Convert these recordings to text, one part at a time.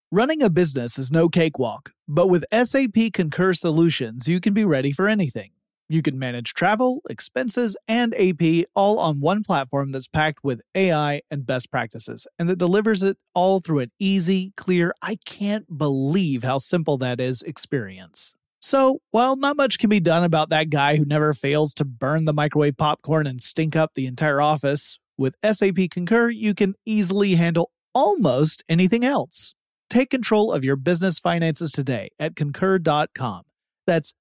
Running a business is no cakewalk, but with SAP Concur Solutions, you can be ready for anything. You can manage travel, expenses, and AP all on one platform that's packed with AI and best practices, and that delivers it all through an easy, clear, I can't believe how simple that is experience. So, while not much can be done about that guy who never fails to burn the microwave popcorn and stink up the entire office, with SAP Concur, you can easily handle almost anything else. Take control of your business finances today at Concur.com. That's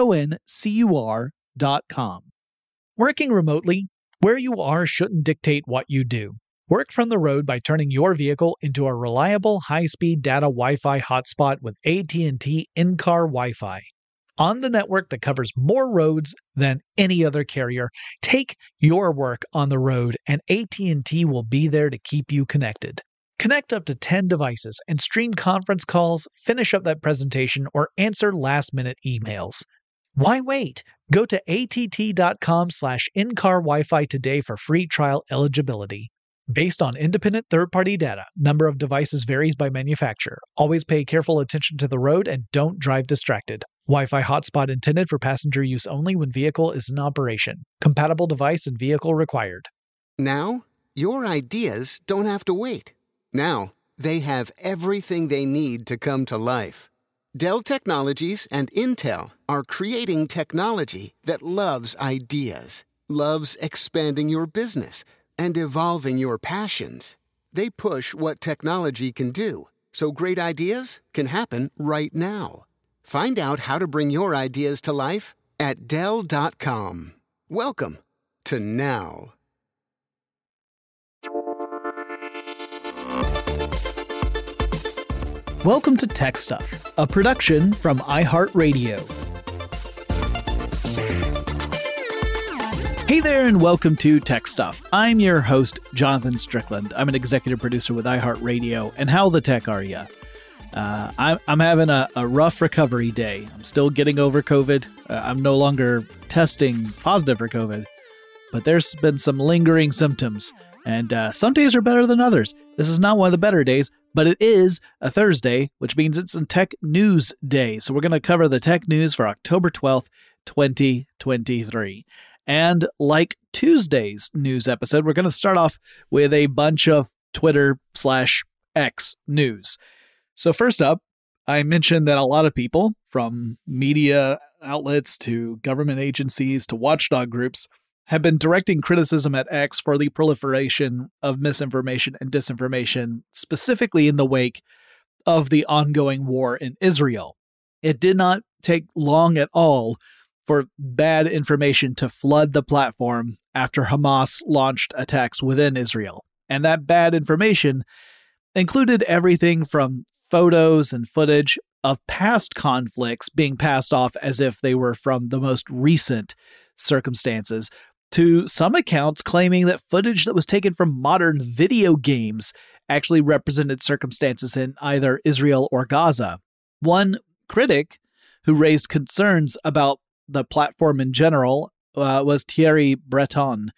CONCUR.com. Working remotely, where you are shouldn't dictate what you do. Work from the road by turning your vehicle into a reliable high-speed data Wi-Fi hotspot with AT&T in-car Wi-Fi. On the network that covers more roads than any other carrier, take your work on the road and AT&T will be there to keep you connected. Connect up to 10 devices and stream conference calls, finish up that presentation, or answer last-minute emails. Why wait? Go to att.com/in-car Wi-Fi today for free trial eligibility. Based on independent third-party data, number of devices varies by manufacturer. Always pay careful attention to the road and don't drive distracted. Wi-Fi hotspot intended for passenger use only when vehicle is in operation. Compatible device and vehicle required. Now, your ideas don't have to wait. Now, they have everything they need to come to life. Dell Technologies and Intel are creating technology that loves ideas, loves expanding your business, and evolving your passions. They push what technology can do, so great ideas can happen right now. Find out how to bring your ideas to life at Dell.com. Welcome to Now. Welcome to Tech Stuff, a production from iHeartRadio. Hey there, and welcome to Tech Stuff. I'm your host, Jonathan Strickland. I'm an executive producer with iHeartRadio. And how the tech are you? I'm having a rough recovery day. I'm still getting over COVID. I'm no longer testing positive for COVID, but there's been some lingering symptoms. And some days are better than others. This is not one of the better days, but it is a Thursday, which means it's a Tech News Day. So we're going to cover the tech news for October 12th, 2023. And like Tuesday's news episode, we're going to start off with a bunch of Twitter/X news. So first up, I mentioned that a lot of people, from media outlets to government agencies to watchdog groups, have been directing criticism at X for the proliferation of misinformation and disinformation, specifically in the wake of the ongoing war in Israel. It did not take long at all for bad information to flood the platform after Hamas launched attacks within Israel. And that bad information included everything from photos and footage of past conflicts being passed off as if they were from the most recent circumstances, to some accounts claiming that footage that was taken from modern video games actually represented circumstances in either Israel or Gaza. One critic who raised concerns about the platform in general was Thierry Breton.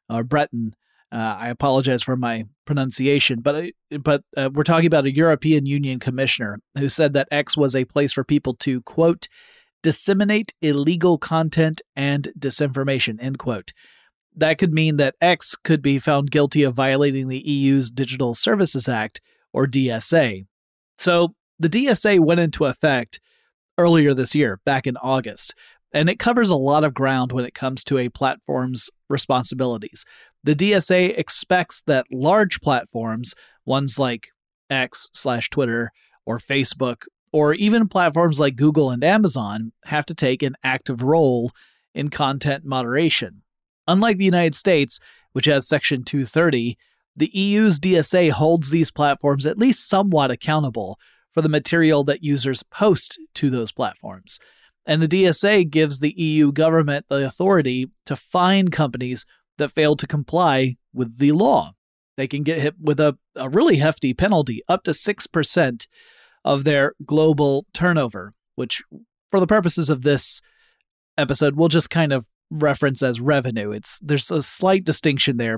I apologize for my pronunciation, but we're talking about a European Union commissioner who said that X was a place for people to, quote, disseminate illegal content and disinformation, end quote. That could mean that X could be found guilty of violating the EU's Digital Services Act, or DSA. So the DSA went into effect earlier this year, back in August, and it covers a lot of ground when it comes to a platform's responsibilities. The DSA expects that large platforms, ones like X/Twitter or Facebook, or even platforms like Google and Amazon, have to take an active role in content moderation. Unlike the United States, which has Section 230, the EU's DSA holds these platforms at least somewhat accountable for the material that users post to those platforms. And the DSA gives the EU government the authority to fine companies that fail to comply with the law. They can get hit with a really hefty penalty, up to 6% of their global turnover, which for the purposes of this episode, we'll just kind of reference as revenue. There's a slight distinction there, but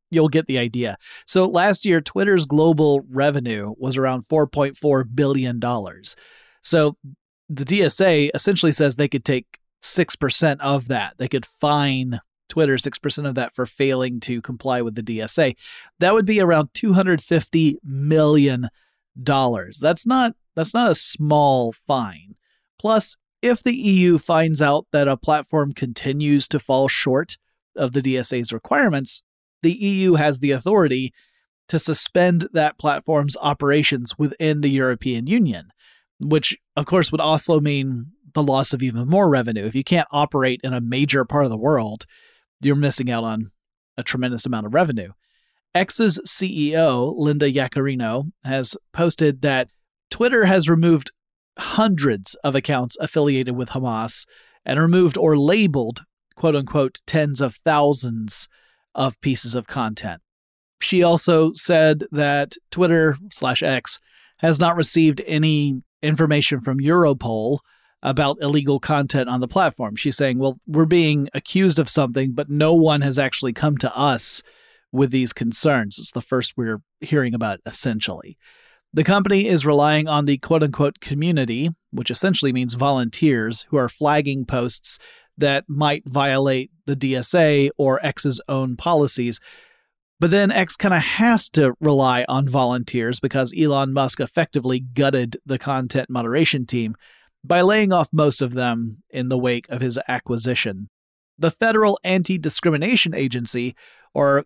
you'll get the idea. So last year, Twitter's global revenue was around $4.4 billion. So the DSA essentially says they could take 6% of that. They could fine Twitter 6% of that for failing to comply with the DSA. That would be around $250 million. That's not a small fine. Plus, if the EU finds out that a platform continues to fall short of the DSA's requirements, the EU has the authority to suspend that platform's operations within the European Union, which, of course, would also mean the loss of even more revenue. If you can't operate in a major part of the world, you're missing out on a tremendous amount of revenue. X's CEO, Linda Yaccarino, has posted that Twitter has removed hundreds of accounts affiliated with Hamas and removed or labeled, quote unquote, tens of thousands of pieces of content. She also said that Twitter/X has not received any information from Europol about illegal content on the platform. She's saying, well, we're being accused of something, but no one has actually come to us with these concerns. It's the first we're hearing about, essentially. The company is relying on the quote-unquote community, which essentially means volunteers who are flagging posts that might violate the DSA or X's own policies. But then X kind of has to rely on volunteers because Elon Musk effectively gutted the content moderation team by laying off most of them in the wake of his acquisition. The Federal Anti-Discrimination Agency, or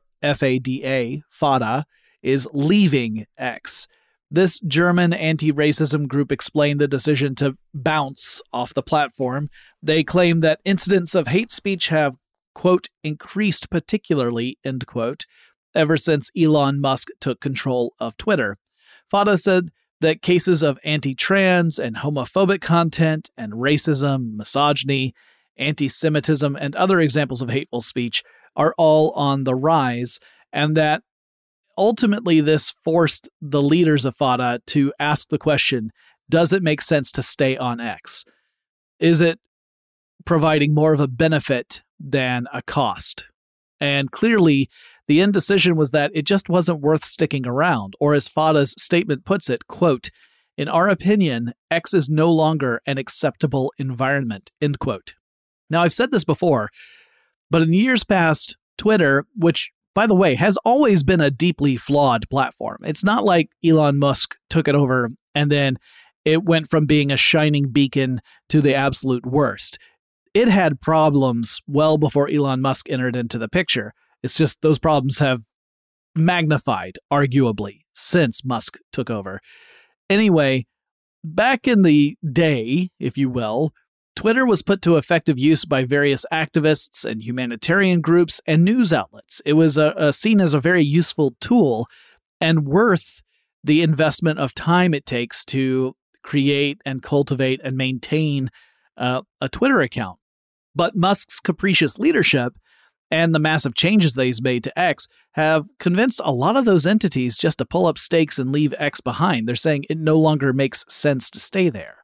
FADA, is leaving X. This German anti-racism group explained the decision to bounce off the platform. They claim that incidents of hate speech have, quote, increased particularly, end quote, ever since Elon Musk took control of Twitter. FADA said that cases of anti-trans and homophobic content and racism, misogyny, anti-Semitism, and other examples of hateful speech are all on the rise, and that ultimately this forced the leaders of FADA to ask the question, does it make sense to stay on X? Is it providing more of a benefit than a cost? And clearly, the end decision was that it just wasn't worth sticking around, or as FADA's statement puts it, quote, in our opinion, X is no longer an acceptable environment, end quote. Now, I've said this before, but in years past, Twitter, which, by the way, has always been a deeply flawed platform. It's not like Elon Musk took it over and then it went from being a shining beacon to the absolute worst. It had problems well before Elon Musk entered into the picture. It's just those problems have magnified, arguably, since Musk took over. Anyway, back in the day, if you will, Twitter was put to effective use by various activists and humanitarian groups and news outlets. It was seen as a very useful tool and worth the investment of time it takes to create and cultivate and maintain a Twitter account. But Musk's capricious leadership and the massive changes that he's made to X have convinced a lot of those entities just to pull up stakes and leave X behind. They're saying it no longer makes sense to stay there.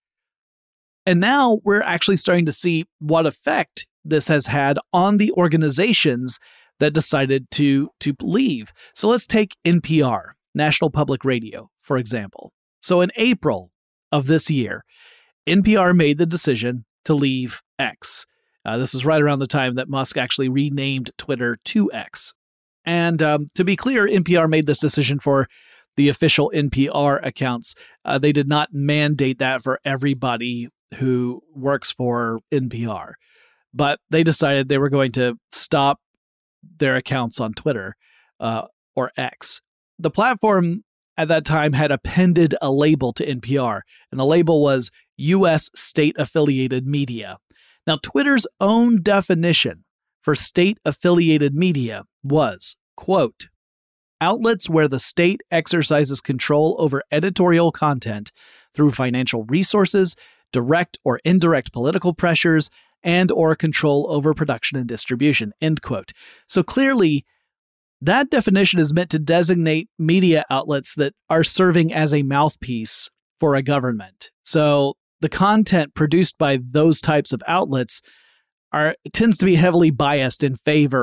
And now we're actually starting to see what effect this has had on the organizations that decided to leave. So let's take NPR, National Public Radio, for example. So in April of this year, NPR made the decision to leave X. This was right around the time that Musk actually renamed Twitter to X. And to be clear, NPR made this decision for the official NPR accounts. They did not mandate that for everybody who works for NPR. But they decided they were going to stop their accounts on Twitter, or X. The platform at that time had appended a label to NPR, and the label was U.S. state-affiliated media. Now, Twitter's own definition for state-affiliated media was, quote, outlets where the state exercises control over editorial content through financial resources, direct or indirect political pressures, and or control over production and distribution, end quote. So clearly, that definition is meant to designate media outlets that are serving as a mouthpiece for a government. So the content produced by those types of outlets tends to be heavily biased in favor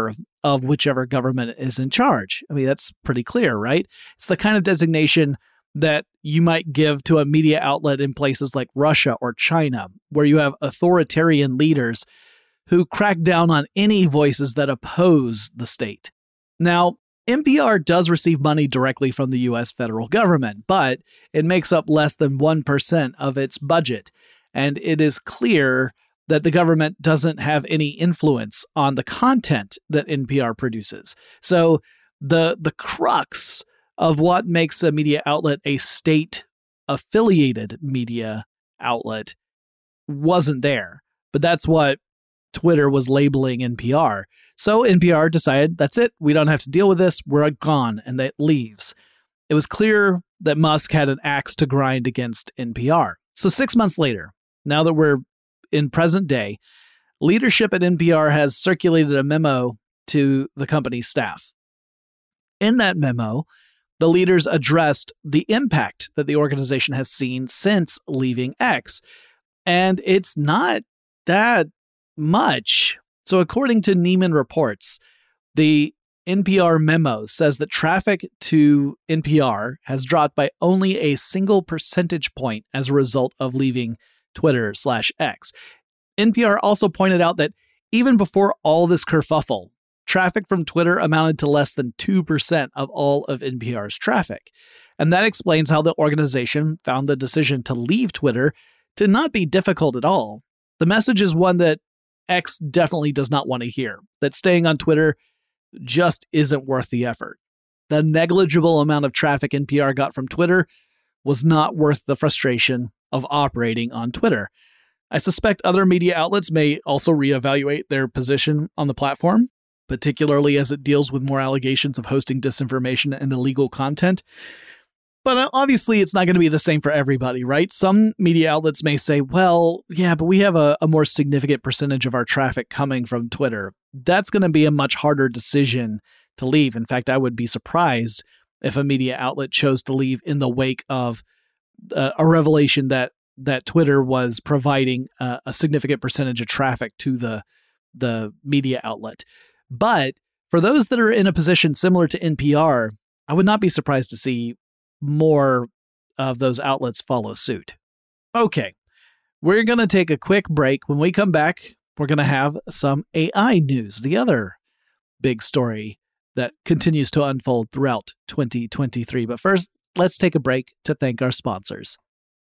of whichever government is in charge. I mean, that's pretty clear, right? It's the kind of designation that you might give to a media outlet in places like Russia or China, where you have authoritarian leaders who crack down on any voices that oppose the state. Now, NPR does receive money directly from the U.S. federal government, but it makes up less than 1% of its budget, and it is clear that the government doesn't have any influence on the content that NPR produces. So the crux of what makes a media outlet a state-affiliated media outlet wasn't there. But that's what Twitter was labeling NPR. So NPR decided, that's it, we don't have to deal with this, we're gone, and that leaves. It was clear that Musk had an axe to grind against NPR. So 6 months later, now that we're in present day, leadership at NPR has circulated a memo to the company's staff. In that memo, the leaders addressed the impact that the organization has seen since leaving X. And it's not that much. So according to Neiman Reports, the NPR memo says that traffic to NPR has dropped by only a single percentage point as a result of leaving Twitter/X. NPR also pointed out that even before all this kerfuffle, traffic from Twitter amounted to less than 2% of all of NPR's traffic. And that explains how the organization found the decision to leave Twitter to not be difficult at all. The message is one that X definitely does not want to hear, that staying on Twitter just isn't worth the effort. The negligible amount of traffic NPR got from Twitter was not worth the frustration of operating on Twitter. I suspect other media outlets may also reevaluate their position on the platform, particularly as it deals with more allegations of hosting disinformation and illegal content. But obviously, it's not going to be the same for everybody, right? Some media outlets may say, well, yeah, but we have a more significant percentage of our traffic coming from Twitter. That's going to be a much harder decision to leave. In fact, I would be surprised if a media outlet chose to leave in the wake of a revelation that Twitter was providing a significant percentage of traffic to the media outlet. But for those that are in a position similar to NPR, I would not be surprised to see more of those outlets follow suit. Okay, we're going to take a quick break. When we come back, we're going to have some AI news, the other big story that continues to unfold throughout 2023. But first, let's take a break to thank our sponsors.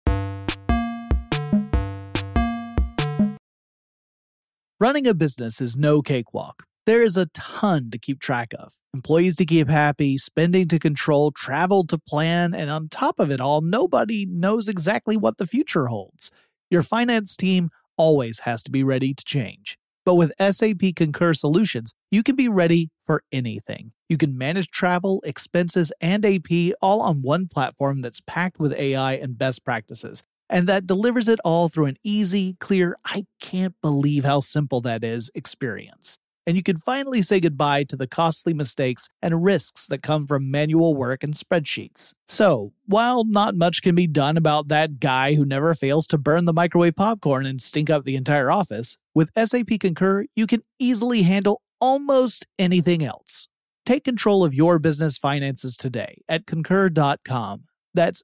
Running a business is no cakewalk. There is a ton to keep track of. Employees to keep happy, spending to control, travel to plan, and on top of it all, nobody knows exactly what the future holds. Your finance team always has to be ready to change. But with SAP Concur Solutions, you can be ready for anything. You can manage travel, expenses, and AP all on one platform that's packed with AI and best practices, and that delivers it all through an easy, clear, I can't believe how simple that is experience. And you can finally say goodbye to the costly mistakes and risks that come from manual work and spreadsheets. So, while not much can be done about that guy who never fails to burn the microwave popcorn and stink up the entire office, with SAP Concur, you can easily handle almost anything else. Take control of your business finances today at concur.com. That's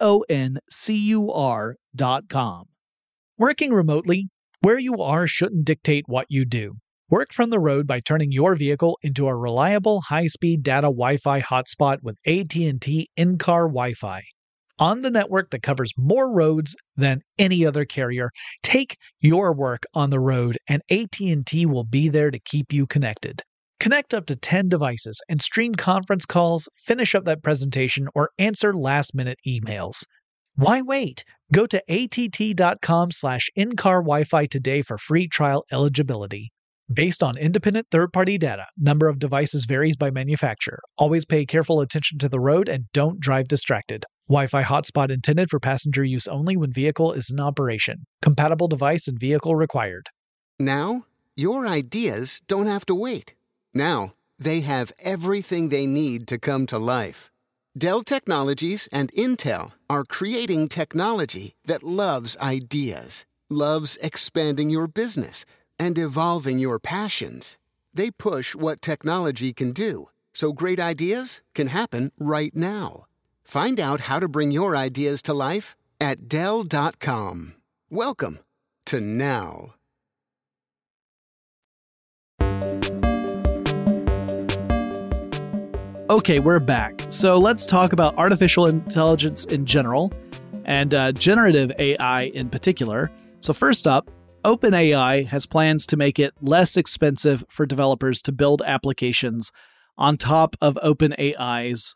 CONCUR.com. Working remotely, where you are shouldn't dictate what you do. Work from the road by turning your vehicle into a reliable high-speed data Wi-Fi hotspot with AT&T in-car Wi-Fi. On the network that covers more roads than any other carrier, take your work on the road and AT&T will be there to keep you connected. Connect up to 10 devices and stream conference calls, finish up that presentation, or answer last-minute emails. Why wait? Go to att.com/in-car Wi-Fi today for free trial eligibility. Based on independent third-party data, number of devices varies by manufacturer. Always pay careful attention to the road and don't drive distracted. Wi-Fi hotspot intended for passenger use only when vehicle is in operation. Compatible device and vehicle required. Now, your ideas don't have to wait. Now, they have everything they need to come to life. Dell Technologies and Intel are creating technology that loves ideas, loves expanding your business, and evolving your passions. They push what technology can do, so great ideas can happen right now. Find out how to bring your ideas to life at Dell.com. Welcome to now. Okay, we're back. So let's talk about artificial intelligence in general and generative AI in particular. So first up, OpenAI has plans to make it less expensive for developers to build applications on top of OpenAI's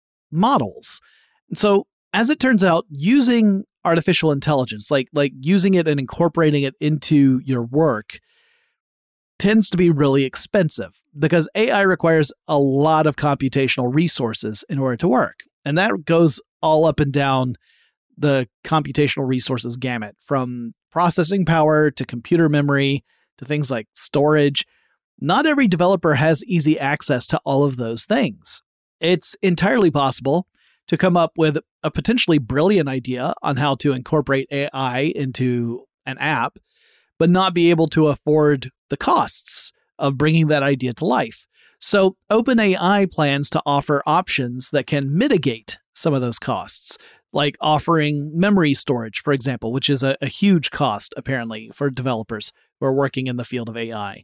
models. So as it turns out, using artificial intelligence, like using it and incorporating it into your work, tends to be really expensive because AI requires a lot of computational resources in order to work. And that goes all up and down the computational resources gamut, from processing power to computer memory to things like storage. Not every developer has easy access to all of those things. It's entirely possible to come up with a potentially brilliant idea on how to incorporate AI into an app, but not be able to afford the costs of bringing that idea to life. So OpenAI plans to offer options that can mitigate some of those costs, like offering memory storage, for example, which is a huge cost, apparently, for developers who are working in the field of AI.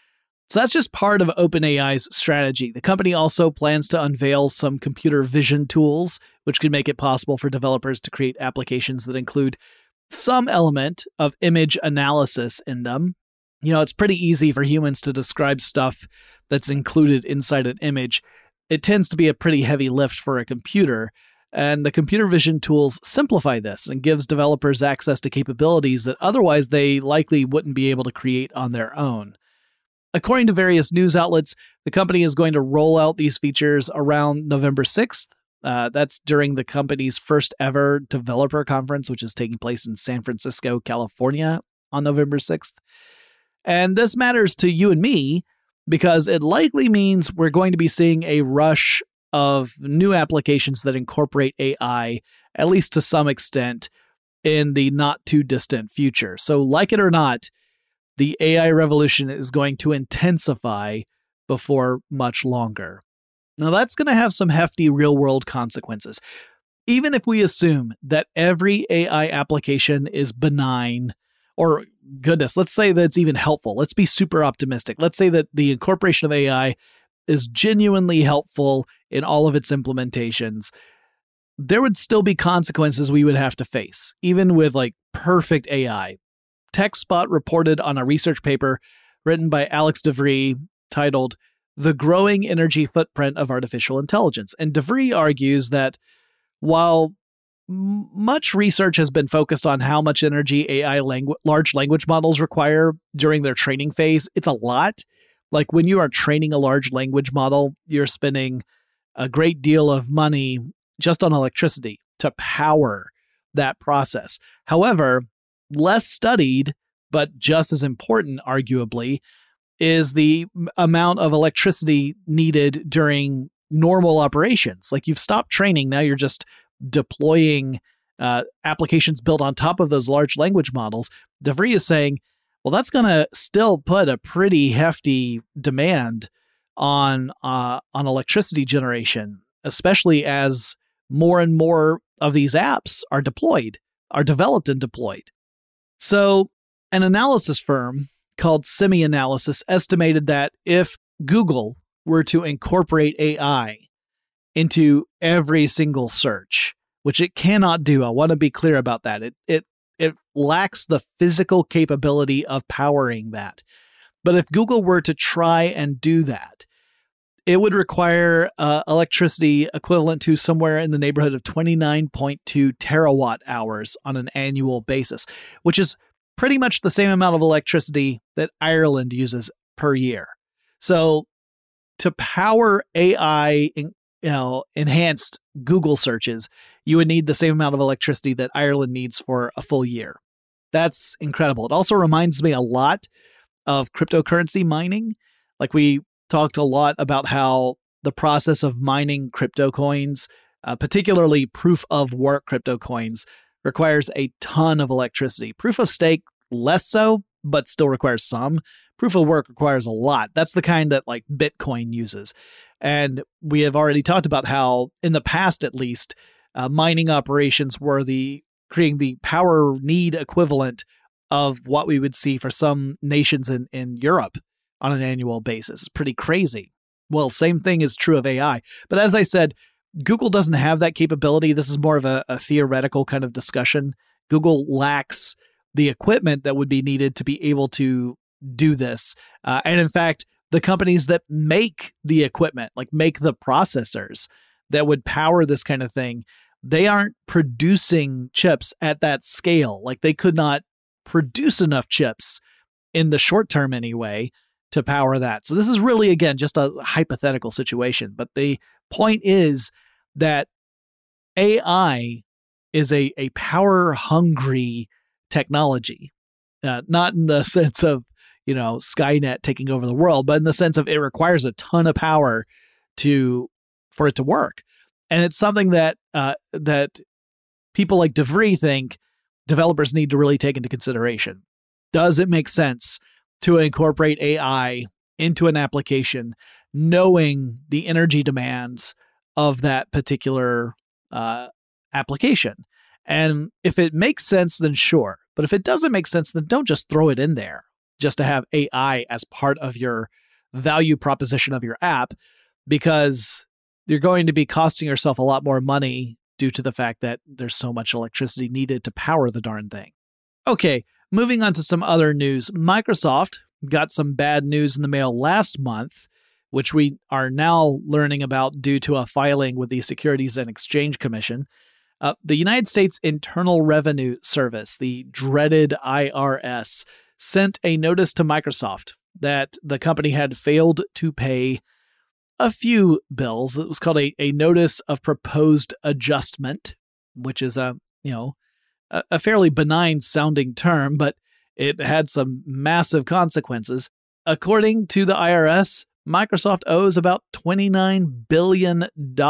So that's just part of OpenAI's strategy. The company also plans to unveil some computer vision tools, which could make it possible for developers to create applications that include some element of image analysis in them. You know, it's pretty easy for humans to describe stuff that's included inside an image. It tends to be a pretty heavy lift for a computer. And the computer vision tools simplify this and gives developers access to capabilities that otherwise they likely wouldn't be able to create on their own. According to various news outlets, the company is going to roll out these features around November 6th. That's during the company's first ever developer conference, which is taking place in San Francisco, California on November 6th. And this matters to you and me because it likely means we're going to be seeing a rush of new applications that incorporate AI, at least to some extent, in the not too distant future. So like it or not, the AI revolution is going to intensify before much longer. Now that's going to have some hefty real-world consequences. Even if we assume that every AI application is benign, or goodness, let's say that it's even helpful. Let's be super optimistic. Let's say that the incorporation of AI is genuinely helpful in all of its implementations. There would still be consequences we would have to face, even with like perfect AI. TechSpot reported on a research paper written by Alex DeVry titled The Growing Energy Footprint of Artificial Intelligence. And DeVry argues that while much research has been focused on how much energy large language models require during their training phase, it's a lot. Like when you are training a large language model, you're spending a great deal of money just on electricity to power that process. However, less studied, but just as important, arguably, is the amount of electricity needed during normal operations. Like you've stopped training, now you're just deploying applications built on top of those large language models. DeVry is saying, well, that's going to still put a pretty hefty demand on electricity generation, especially as more and more of these apps are developed and deployed. So an analysis firm called SemiAnalysis estimated that if Google were to incorporate AI into every single search, which it cannot do, I want to be clear about that. It lacks the physical capability of powering that. But if Google were to try and do that, it would require electricity equivalent to somewhere in the neighborhood of 29.2 terawatt hours on an annual basis, which is pretty much the same amount of electricity that Ireland uses per year. So to power AI, enhanced Google searches, you would need the same amount of electricity that Ireland needs for a full year. That's incredible. It also reminds me a lot of cryptocurrency mining. Like we talked a lot about how the process of mining crypto coins, particularly proof of work crypto coins, requires a ton of electricity. Proof of stake, less so, but still requires some. Proof of work requires a lot. That's the kind that like Bitcoin uses. And we have already talked about how, in the past at least, mining operations were creating the power need equivalent of what we would see for some nations in Europe on an annual basis. It's pretty crazy. Well, same thing is true of AI. But as I said, Google doesn't have that capability. This is more of a theoretical kind of discussion. Google lacks the equipment that would be needed to be able to do this. And in fact, the companies that make the equipment, like make the processors that would power this kind of thing, they aren't producing chips at that scale. Like they could not produce enough chips in the short term anyway to power that. So this is really, again, just a hypothetical situation. But the point is that AI is a power-hungry technology, not in the sense of, Skynet taking over the world, but in the sense of it requires a ton of power for it to work. And it's something that people like DeVry think developers need to really take into consideration. Does it make sense to incorporate AI into an application, knowing the energy demands of that particular application? And if it makes sense, then sure. But if it doesn't make sense, then don't just throw it in there just to have AI as part of your value proposition of your app, because you're going to be costing yourself a lot more money due to the fact that there's so much electricity needed to power the darn thing. Okay, moving on to some other news. Microsoft got some bad news in the mail last month, which we are now learning about due to a filing with the Securities and Exchange Commission. The United States Internal Revenue Service, the dreaded IRS, sent a notice to Microsoft that the company had failed to pay a few bills. It was called a notice of proposed adjustment, which is a fairly benign sounding term, but it had some massive consequences. According to the IRS, Microsoft owes about $29 billion,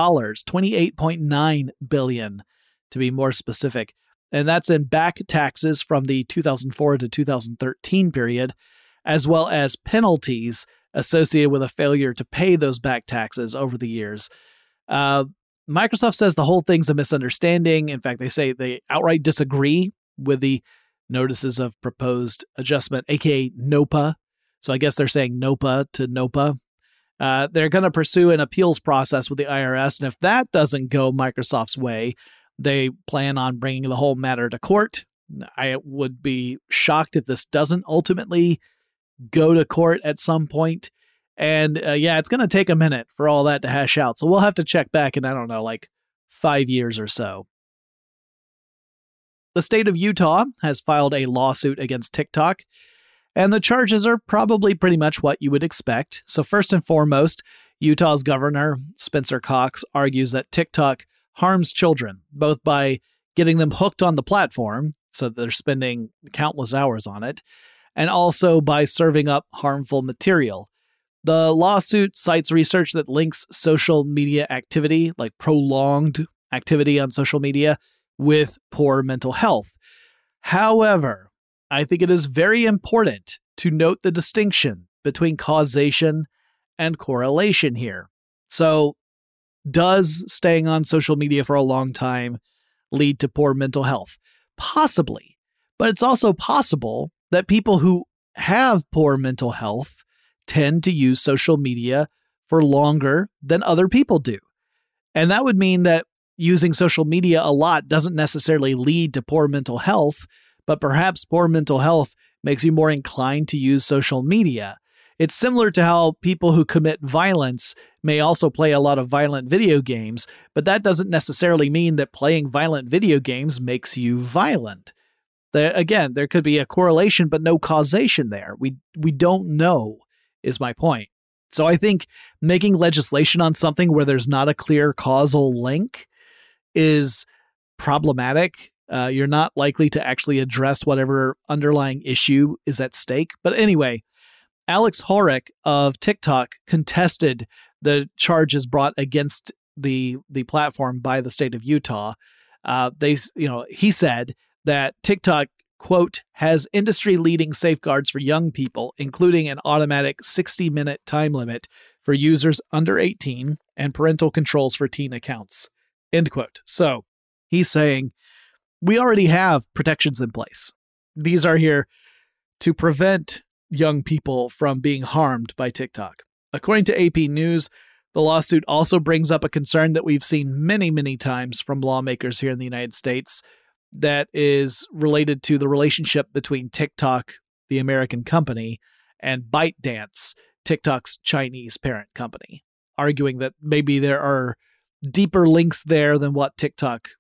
$28.9 billion to be more specific. And that's in back taxes from the 2004 to 2013 period, as well as penalties associated with a failure to pay those back taxes over the years. Microsoft says the whole thing's a misunderstanding. In fact, they say they outright disagree with the notices of proposed adjustment, aka NOPA. So I guess they're saying NOPA to NOPA. They're going to pursue an appeals process with the IRS, and if that doesn't go Microsoft's way, they plan on bringing the whole matter to court. I would be shocked if this doesn't ultimately go to court at some point. And it's going to take a minute for all that to hash out. So we'll have to check back in, 5 years or so. The state of Utah has filed a lawsuit against TikTok, and the charges are probably pretty much what you would expect. So first and foremost, Utah's governor, Spencer Cox, argues that TikTok harms children, both by getting them hooked on the platform, so they're spending countless hours on it, and also by serving up harmful material. The lawsuit cites research that links social media activity, like prolonged activity on social media, with poor mental health. However, I think it is very important to note the distinction between causation and correlation here. So, does staying on social media for a long time lead to poor mental health? Possibly. But it's also possible that people who have poor mental health tend to use social media for longer than other people do. And that would mean that using social media a lot doesn't necessarily lead to poor mental health, but perhaps poor mental health makes you more inclined to use social media. It's similar to how people who commit violence may also play a lot of violent video games, but that doesn't necessarily mean that playing violent video games makes you violent. Again, there could be a correlation, but no causation there. We don't know, is my point. So I think making legislation on something where there's not a clear causal link is problematic. You're not likely to actually address whatever underlying issue is at stake. But anyway, Alex Horek of TikTok contested the charges brought against the platform by the state of Utah. He said that TikTok, quote, has industry-leading safeguards for young people, including an automatic 60-minute time limit for users under 18 and parental controls for teen accounts, end quote. So he's saying, we already have protections in place. These are here to prevent young people from being harmed by TikTok. According to AP News, the lawsuit also brings up a concern that we've seen many, many times from lawmakers here in the United States that is related to the relationship between TikTok, the American company, and ByteDance, TikTok's Chinese parent company, arguing that maybe there are deeper links there than what TikTok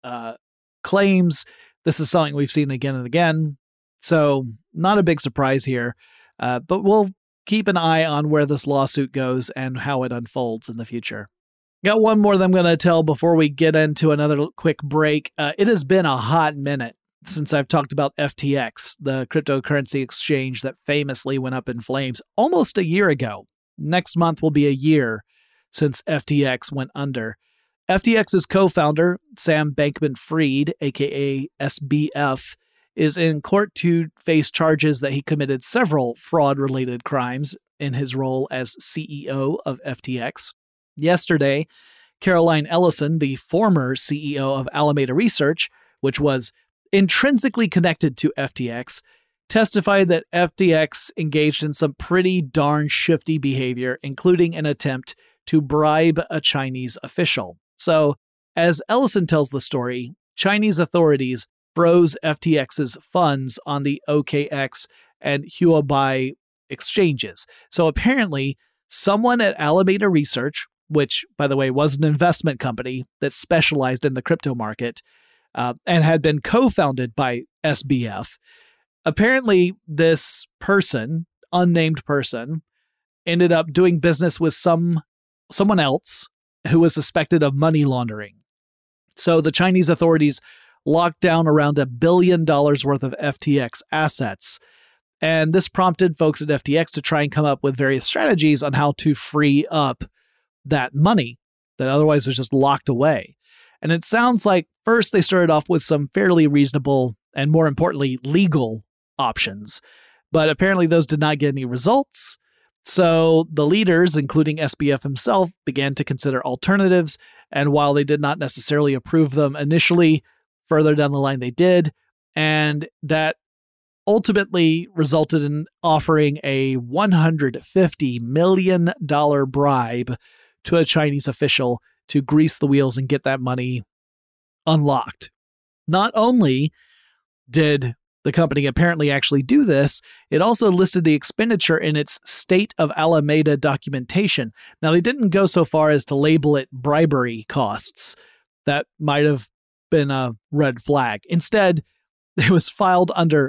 claims. This is something we've seen again and again, so not a big surprise here, but we'll keep an eye on where this lawsuit goes and how it unfolds in the future. Got one more that I'm going to tell before we get into another quick break. It has been a hot minute since I've talked about FTX, the cryptocurrency exchange that famously went up in flames almost a year ago. Next month will be a year since FTX went under. FTX's co-founder, Sam Bankman-Fried, aka SBF, is in court to face charges that he committed several fraud-related crimes in his role as CEO of FTX. Yesterday, Caroline Ellison, the former CEO of Alameda Research, which was intrinsically connected to FTX, testified that FTX engaged in some pretty darn shifty behavior, including an attempt to bribe a Chinese official. So, as Ellison tells the story, Chinese authorities froze FTX's funds on the OKX and Huobi exchanges. So apparently, someone at Alameda Research, which, by the way, was an investment company that specialized in the crypto market and had been co-founded by SBF, apparently this person, unnamed person, ended up doing business with someone else who was suspected of money laundering. So the Chinese authorities locked down around $1 billion worth of FTX assets. And this prompted folks at FTX to try and come up with various strategies on how to free up that money that otherwise was just locked away. And it sounds like first they started off with some fairly reasonable and, more importantly, legal options. But apparently those did not get any results. So the leaders, including SBF himself, began to consider alternatives. And while they did not necessarily approve them initially, further down the line they did. And that ultimately resulted in offering a $150 million bribe to a Chinese official to grease the wheels and get that money unlocked. Not only did the company apparently actually do this, it also listed the expenditure in its State of Alameda documentation. Now, they didn't go so far as to label it bribery costs. That might have been a red flag. Instead, it was filed under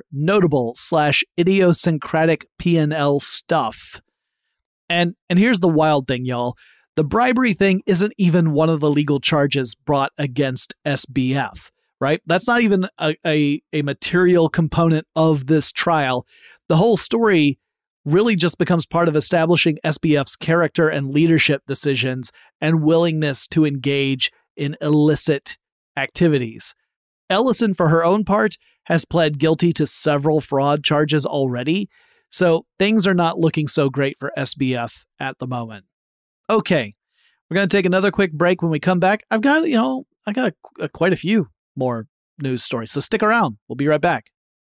notable/idiosyncratic P&L stuff. And here's the wild thing, y'all. The bribery thing isn't even one of the legal charges brought against SBF, right? That's not even a material component of this trial. The whole story really just becomes part of establishing SBF's character and leadership decisions and willingness to engage in illicit activities. Ellison, for her own part, has pled guilty to several fraud charges already, so things are not looking so great for SBF at the moment. Okay, we're going to take another quick break. When we come back, I've got quite a few more news stories, so stick around. We'll be right back.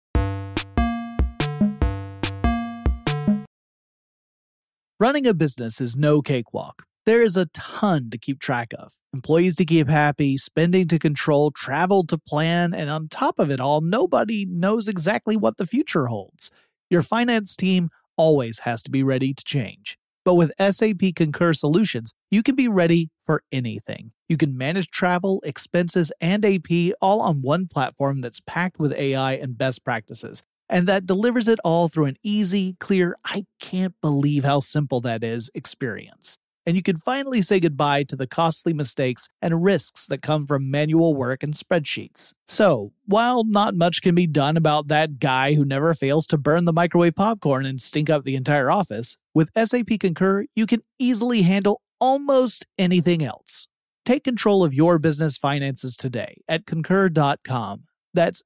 Running a business is no cakewalk. There is a ton to keep track of. Employees to keep happy, spending to control, travel to plan, and on top of it all, nobody knows exactly what the future holds. Your finance team always has to be ready to change. But with SAP Concur Solutions, you can be ready for anything. You can manage travel, expenses, and AP all on one platform that's packed with AI and best practices, and that delivers it all through an easy, clear, I can't believe how simple that is experience. And you can finally say goodbye to the costly mistakes and risks that come from manual work and spreadsheets. So, while not much can be done about that guy who never fails to burn the microwave popcorn and stink up the entire office, with SAP Concur, you can easily handle almost anything else. Take control of your business finances today at Concur.com. That's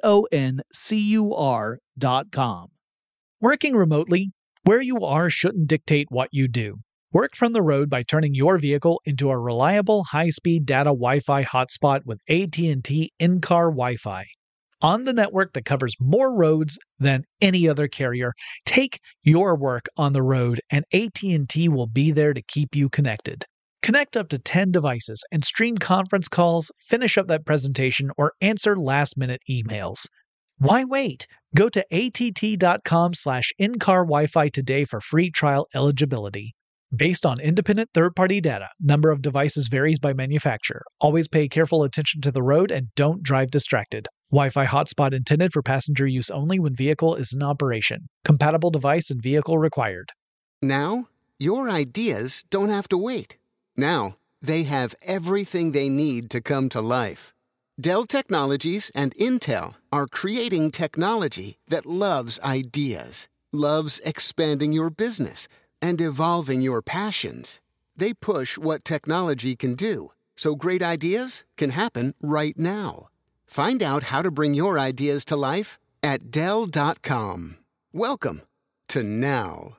CONCUR.com. Working remotely, where you are shouldn't dictate what you do. Work from the road by turning your vehicle into a reliable high-speed data Wi-Fi hotspot with AT&T in-car Wi-Fi. On the network that covers more roads than any other carrier, take your work on the road and AT&T will be there to keep you connected. Connect up to 10 devices and stream conference calls, finish up that presentation, or answer last-minute emails. Why wait? Go to att.com/in-car Wi-Fi today for free trial eligibility. Based on independent third-party data, number of devices varies by manufacturer. Always pay careful attention to the road and don't drive distracted. Wi-Fi hotspot intended for passenger use only when vehicle is in operation. Compatible device and vehicle required. Now, your ideas don't have to wait. Now, they have everything they need to come to life. Dell Technologies and Intel are creating technology that loves ideas, loves expanding your business, and evolving your passions. They push what technology can do, so great ideas can happen right now. Find out how to bring your ideas to life at Dell.com. Welcome to now.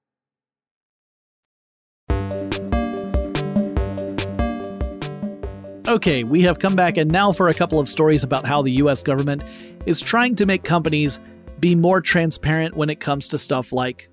Okay, we have come back, and now for a couple of stories about how the U.S. government is trying to make companies be more transparent when it comes to stuff like,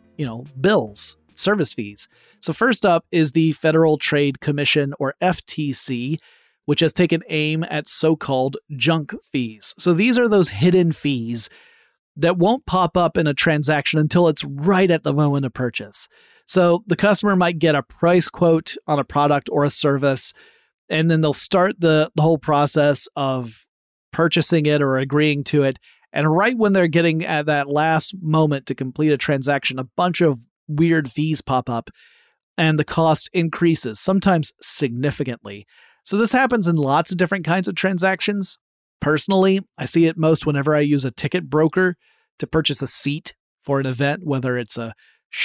bills, service fees. So first up is the Federal Trade Commission, or FTC, which has taken aim at so-called junk fees. So these are those hidden fees that won't pop up in a transaction until it's right at the moment of purchase. So the customer might get a price quote on a product or a service, and then they'll start the whole process of purchasing it or agreeing to it. And right when they're getting at that last moment to complete a transaction, a bunch of weird fees pop up and the cost increases, sometimes significantly. So this happens in lots of different kinds of transactions. Personally, I see it most whenever I use a ticket broker to purchase a seat for an event, whether it's a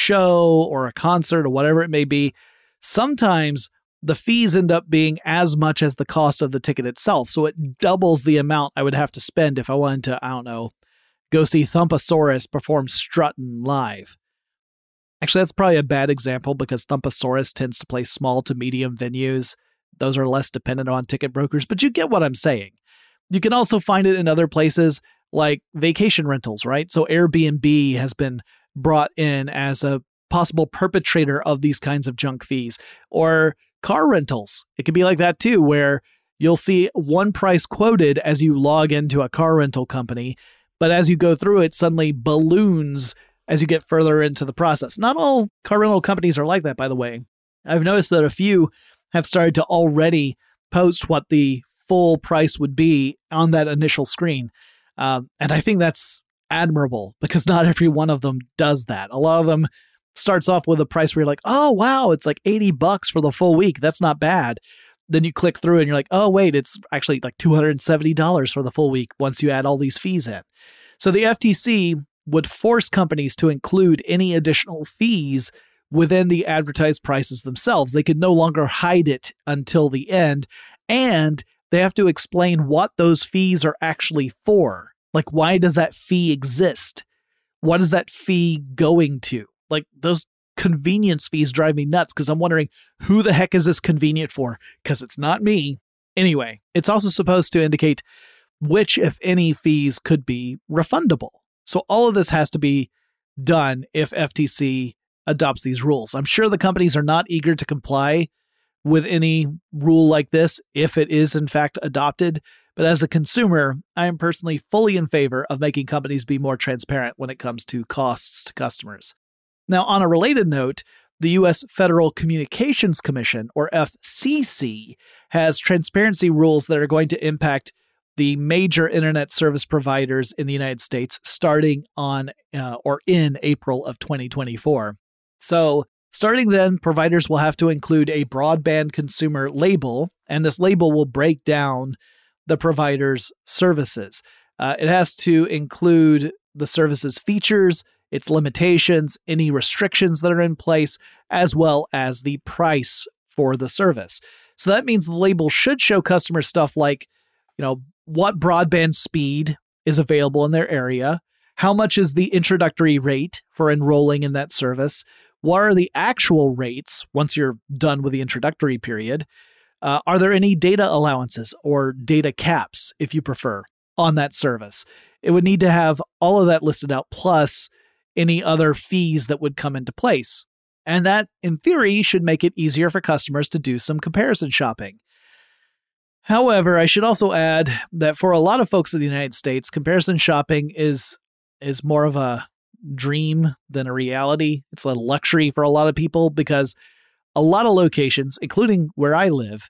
show or a concert or whatever it may be. Sometimes the fees end up being as much as the cost of the ticket itself. So it doubles the amount I would have to spend if I wanted to, go see Thumpasaurus perform Struttin' live. Actually, that's probably a bad example because Thumpasaurus tends to play small to medium venues. Those are less dependent on ticket brokers, but you get what I'm saying. You can also find it in other places like vacation rentals, right? So Airbnb has been brought in as a possible perpetrator of these kinds of junk fees, or car rentals. It could be like that too, where you'll see one price quoted as you log into a car rental company, but as you go through it, suddenly balloons as you get further into the process. Not all car rental companies are like that, by the way. I've noticed that a few have started to already post what the full price would be on that initial screen. And I think that's admirable because not every one of them does that. A lot of them starts off with a price where you're like, oh, wow, it's like $80 for the full week. That's not bad. Then you click through and you're like, oh, wait, it's actually like $270 for the full week once you add all these fees in. So the FTC would force companies to include any additional fees within the advertised prices themselves. They could no longer hide it until the end, and they have to explain what those fees are actually for. Like, why does that fee exist? What is that fee going to? Like, those convenience fees drive me nuts because I'm wondering, who the heck is this convenient for? Because it's not me. Anyway, it's also supposed to indicate which, if any, fees could be refundable. So all of this has to be done if FTC adopts these rules. I'm sure the companies are not eager to comply with any rule like this if it is in fact adopted. But as a consumer, I am personally fully in favor of making companies be more transparent when it comes to costs to customers. Now, on a related note, the U.S. Federal Communications Commission, or FCC, has transparency rules that are going to impact the major internet service providers in the United States starting on or in April of 2024. So starting then, providers will have to include a broadband consumer label, and this label will break down the provider's services. It has to include the service's features, its limitations, any restrictions that are in place, as well as the price for the service. So that means the label should show customers stuff like what broadband speed is available in their area, how much is the introductory rate for enrolling in that service, what are the actual rates once you're done with the introductory period, are there any data allowances or data caps, if you prefer, on that service. It would need to have all of that listed out, plus any other fees that would come into place. And that, in theory, should make it easier for customers to do some comparison shopping. However, I should also add that for a lot of folks in the United States, comparison shopping is more of a dream than a reality. It's a luxury for a lot of people because a lot of locations, including where I live,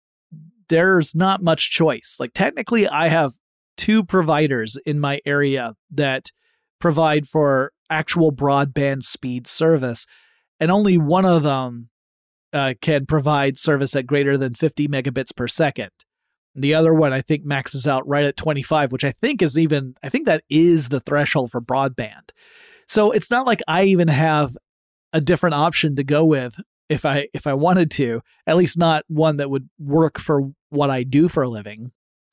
there's not much choice. Like technically, I have 2 providers in my area that provide for actual broadband speed service, and only one of them can provide service at greater than 50 megabits per second. The other one, I think, maxes out right at 25, which I think that is the threshold for broadband. So it's not like I even have a different option to go with if I wanted to, at least not one that would work for what I do for a living.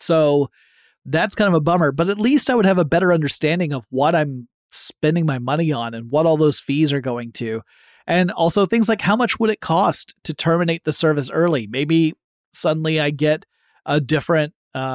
So that's kind of a bummer, but at least I would have a better understanding of what I'm spending my money on and what all those fees are going to. And also things like how much would it cost to terminate the service early? Maybe suddenly I get a different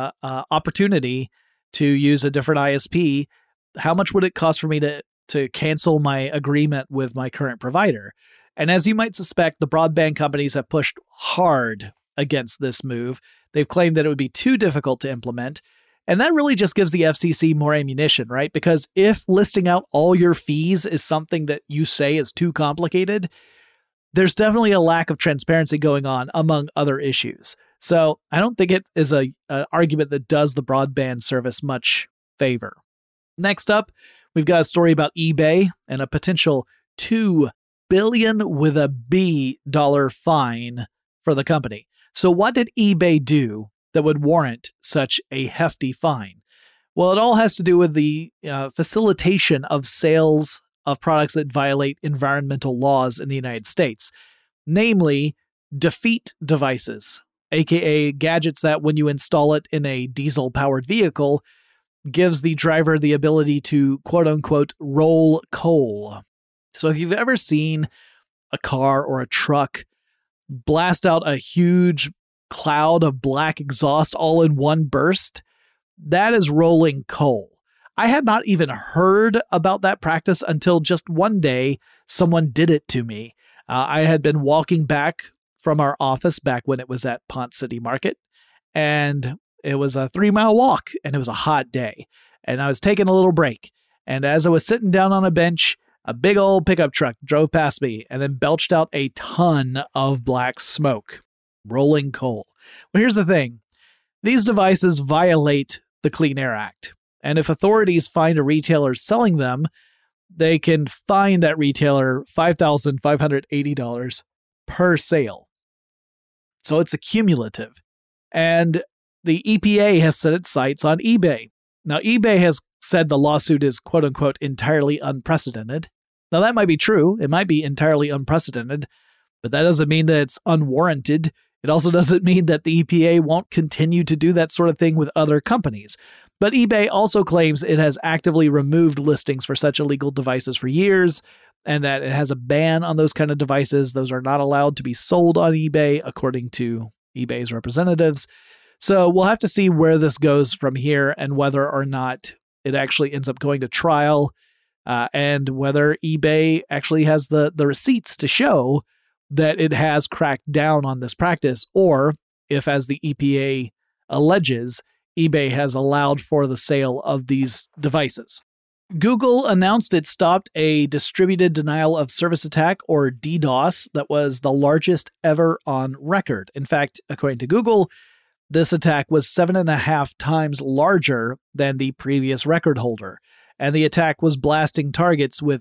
opportunity to use a different ISP. How much would it cost for me to cancel my agreement with my current provider? And as you might suspect, the broadband companies have pushed hard against this move. They've claimed that it would be too difficult to implement. And that really just gives the FCC more ammunition, right? Because if listing out all your fees is something that you say is too complicated, there's definitely a lack of transparency going on among other issues. So I don't think it is an argument that does the broadband service much favor. Next up, we've got a story about eBay and a potential $2 billion with a B dollar fine for the company. So what did eBay do that would warrant such a hefty fine? Well, it all has to do with the facilitation of sales of products that violate environmental laws in the United States, namely defeat devices, aka gadgets that when you install it in a diesel-powered vehicle, gives the driver the ability to quote-unquote roll coal. So if you've ever seen a car or a truck blast out a huge cloud of black exhaust all in one burst, that is rolling coal. I had not even heard about that practice until just one day someone did it to me. I had been walking back from our office back when it was at Ponce City Market, and it was a 3-mile walk, and it was a hot day, and I was taking a little break. And as I was sitting down on a bench, a big old pickup truck drove past me and then belched out a ton of black smoke, rolling coal. Well, here's the thing. These devices violate the Clean Air Act. And if authorities find a retailer selling them, they can fine that retailer $5,580 per sale. So it's accumulative. And the EPA has set its sights on eBay. Now, eBay has said the lawsuit is quote-unquote entirely unprecedented. Now, that might be true. It might be entirely unprecedented, but that doesn't mean that it's unwarranted. It also doesn't mean that the EPA won't continue to do that sort of thing with other companies. But eBay also claims it has actively removed listings for such illegal devices for years, and that it has a ban on those kind of devices. Those are not allowed to be sold on eBay, according to eBay's representatives. So we'll have to see where this goes from here and whether or not it actually ends up going to trial, and whether eBay actually has the receipts to show that it has cracked down on this practice, or if, as the EPA alleges, eBay has allowed for the sale of these devices. Google announced it stopped a distributed denial of service attack, or DDoS, that was the largest ever on record. In fact, according to Google, this attack was 7.5 times larger than the previous record holder, and the attack was blasting targets with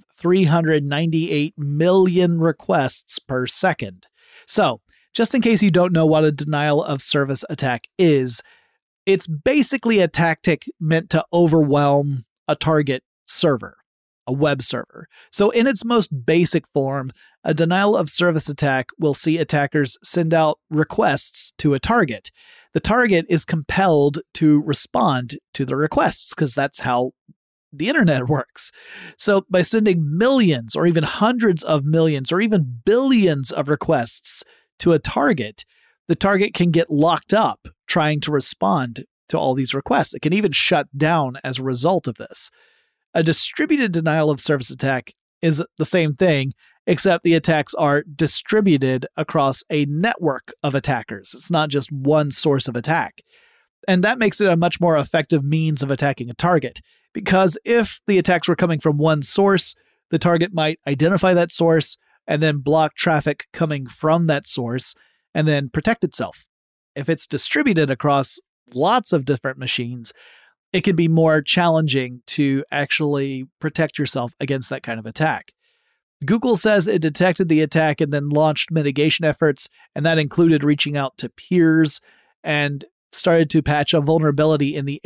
398 million requests per second. So, just in case you don't know what a denial of service attack is, it's basically a tactic meant to overwhelm a target server, a web server. So in its most basic form, a denial of service attack will see attackers send out requests to a target. the target is compelled to respond to the requests because that's how the internet works. So by sending millions or even hundreds of millions or even billions of requests to a target, the target can get locked up trying to respond to all these requests. It can even shut down as a result of this. A distributed denial of service attack is the same thing, except the attacks are distributed across a network of attackers. It's not just one source of attack. And that makes it a much more effective means of attacking a target, because if the attacks were coming from one source, the target might identify that source and then block traffic coming from that source and then protect itself. If it's distributed across lots of different machines, it can be more challenging to actually protect yourself against that kind of attack. Google says it detected the attack and then launched mitigation efforts, and that included reaching out to peers and started to patch a vulnerability in the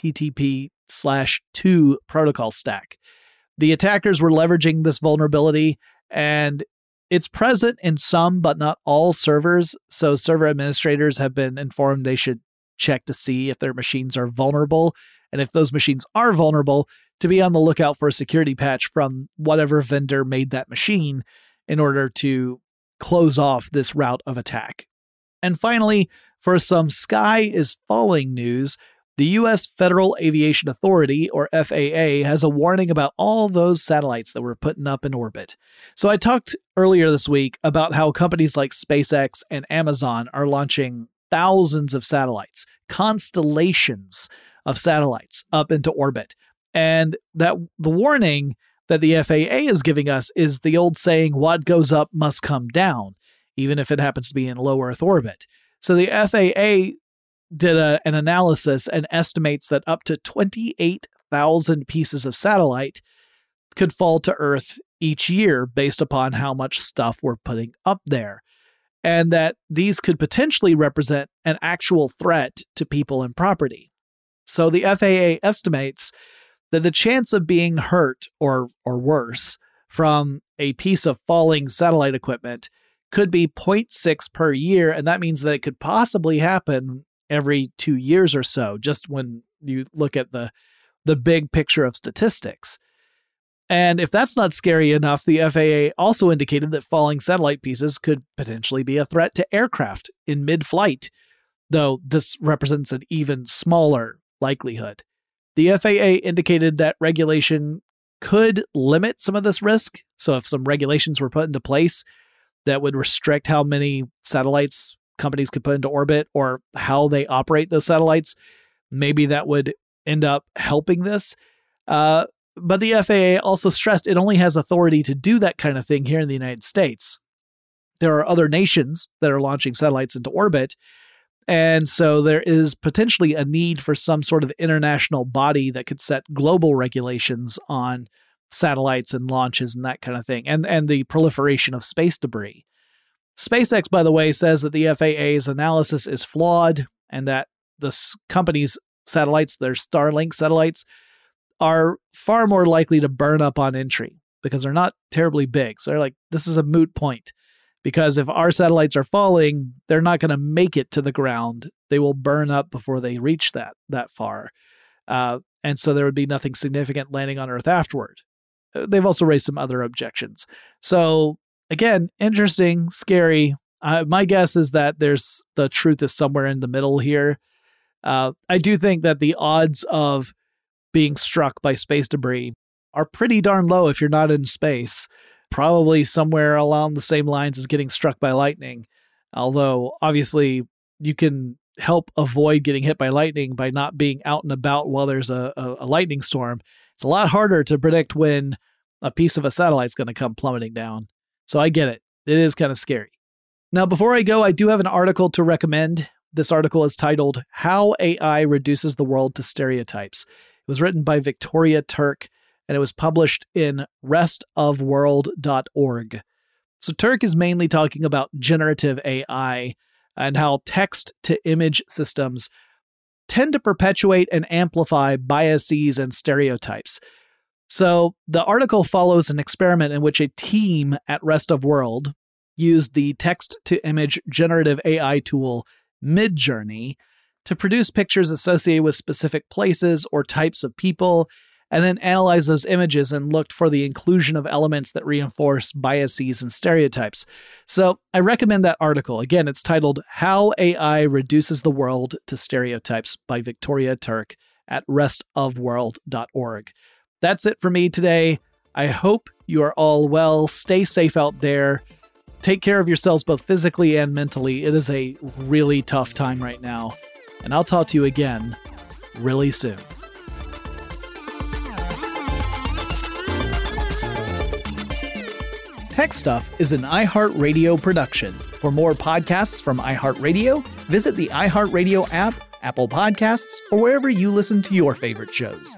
HTTP/2 protocol stack. The attackers were leveraging this vulnerability, and it's present in some but not all servers, so server administrators have been informed they should check to see if their machines are vulnerable, and if those machines are vulnerable, to be on the lookout for a security patch from whatever vendor made that machine in order to close off this route of attack. And finally, for some sky is falling news, the U.S. Federal Aviation Authority, or FAA, has a warning about all those satellites that we're putting up in orbit. So I talked earlier this week about how companies like SpaceX and Amazon are launching thousands of satellites, constellations of satellites up into orbit. And that the warning that the FAA is giving us is the old saying, what goes up must come down, even if it happens to be in low Earth orbit. So the FAA did an analysis and estimates that up to 28,000 pieces of satellite could fall to Earth each year based upon how much stuff we're putting up there, and that these could potentially represent an actual threat to people and property. So the FAA estimates that the chance of being hurt or worse from a piece of falling satellite equipment could be 0.6 per year, and that means that it could possibly happen every 2 years or so, just when you look at the big picture of statistics. And if that's not scary enough, the FAA also indicated that falling satellite pieces could potentially be a threat to aircraft in mid-flight, though this represents an even smaller likelihood. The FAA indicated that regulation could limit some of this risk. So if some regulations were put into place that would restrict how many satellites companies could put into orbit or how they operate those satellites, maybe that would end up helping this. But the FAA also stressed it only has authority to do that kind of thing here in the United States. There are other nations that are launching satellites into orbit, and so there is potentially a need for some sort of international body that could set global regulations on satellites and launches and that kind of thing, and the proliferation of space debris. SpaceX, by the way, says that the FAA's analysis is flawed and that the company's satellites, their Starlink satellites, are far more likely to burn up on entry because they're not terribly big. So they're like, this is a moot point. Because if our satellites are falling, they're not going to make it to the ground. They will burn up before they reach that far. And so there would be nothing significant landing on Earth afterward. They've also raised some other objections. So again, interesting, scary. My guess is that the truth is somewhere in the middle here. I do think that the odds of being struck by space debris are pretty darn low if you're not in space. Probably somewhere along the same lines as getting struck by lightning. Although, obviously, you can help avoid getting hit by lightning by not being out and about while there's a lightning storm. It's a lot harder to predict when a piece of a satellite's going to come plummeting down. So I get it. It is kind of scary. Now, before I go, I do have an article to recommend. This article is titled, How AI Reduces the World to Stereotypes. It was written by Victoria Turk, and it was published in restofworld.org. So Turk is mainly talking about generative AI and how text-to-image systems tend to perpetuate and amplify biases and stereotypes. So the article follows an experiment in which a team at Rest of World used the text-to-image generative AI tool Midjourney to produce pictures associated with specific places or types of people, and then analyzed those images and looked for the inclusion of elements that reinforce biases and stereotypes. So I recommend that article. Again, it's titled How AI Reduces the World to Stereotypes by Victoria Turk at restofworld.org. That's it for me today. I hope you are all well. Stay safe out there. Take care of yourselves both physically and mentally. It is a really tough time right now. And I'll talk to you again really soon. Tech Stuff is an iHeartRadio production. For more podcasts from iHeartRadio, visit the iHeartRadio app, Apple Podcasts, or wherever you listen to your favorite shows.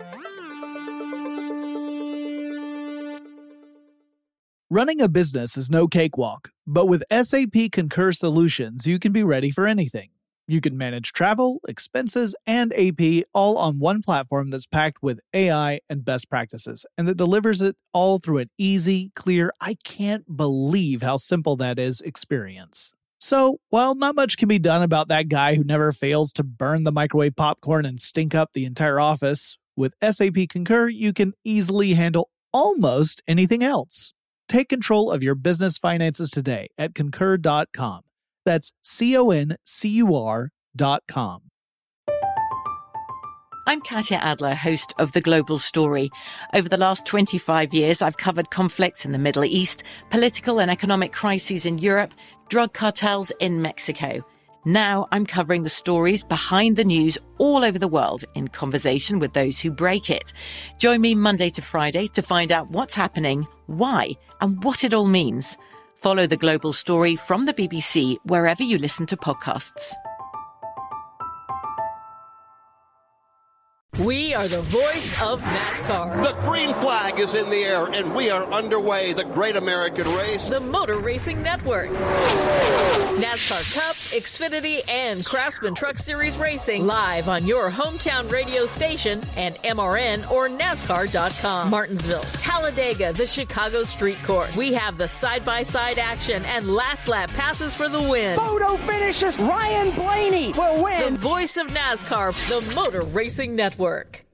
Running a business is no cakewalk, but with SAP Concur Solutions, you can be ready for anything. You can manage travel, expenses, and AP all on one platform that's packed with AI and best practices, and that delivers it all through an easy, clear, I can't believe how simple that is experience. So, while not much can be done about that guy who never fails to burn the microwave popcorn and stink up the entire office, with SAP Concur, you can easily handle almost anything else. Take control of your business finances today at Concur.com. That's CONCUR.com. I'm Katya Adler, host of The Global Story. Over the last 25 years, I've covered conflicts in the Middle East, political and economic crises in Europe, drug cartels in Mexico. Now I'm covering the stories behind the news all over the world in conversation with those who break it. Join me Monday to Friday to find out what's happening, why, and what it all means. Follow The Global Story from the BBC wherever you listen to podcasts. We are the voice of NASCAR. The green flag is in the air, and we are underway. The Great American Race. The Motor Racing Network. NASCAR Cup, Xfinity, and Craftsman Truck Series Racing live on your hometown radio station and MRN or NASCAR.com. Martinsville, Talladega, the Chicago Street Course. We have the side-by-side action and last lap passes for the win. Photo finishes. Ryan Blaney will win. The voice of NASCAR, the Motor Racing Network.